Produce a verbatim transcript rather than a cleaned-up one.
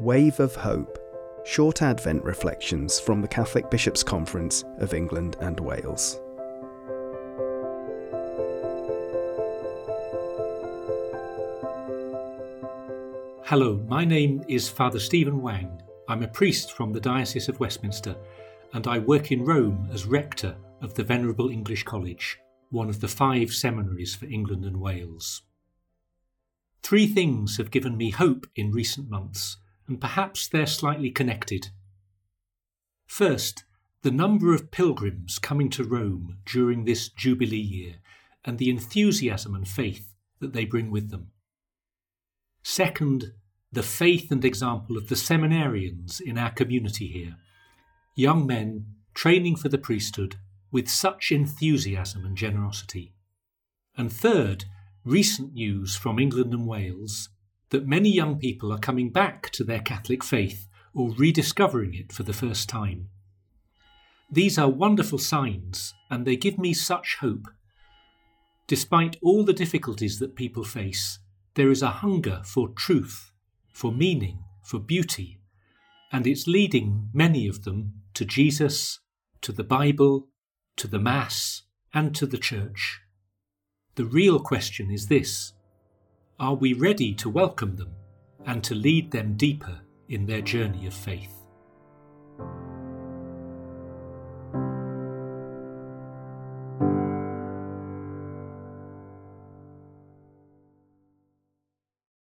Wave of Hope, short Advent reflections from the Catholic Bishops' Conference of England and Wales. Hello, my name is Father Stephen Wang. I'm a priest from the Diocese of Westminster, and I work in Rome as rector of the Venerable English College, one of the five seminaries for England and Wales. Three things have given me hope in recent months, and perhaps they're slightly connected. First, the number of pilgrims coming to Rome during this Jubilee year and the enthusiasm and faith that they bring with them. Second, the faith and example of the seminarians in our community here, young men training for the priesthood with such enthusiasm and generosity. And third, recent news from England and Wales that many young people are coming back to their Catholic faith or rediscovering it for the first time. These are wonderful signs, and they give me such hope. Despite all the difficulties that people face, there is a hunger for truth, for meaning, for beauty, and it's leading many of them to Jesus, to the Bible, to the Mass, and to the Church. The real question is this: are we ready to welcome them and to lead them deeper in their journey of faith?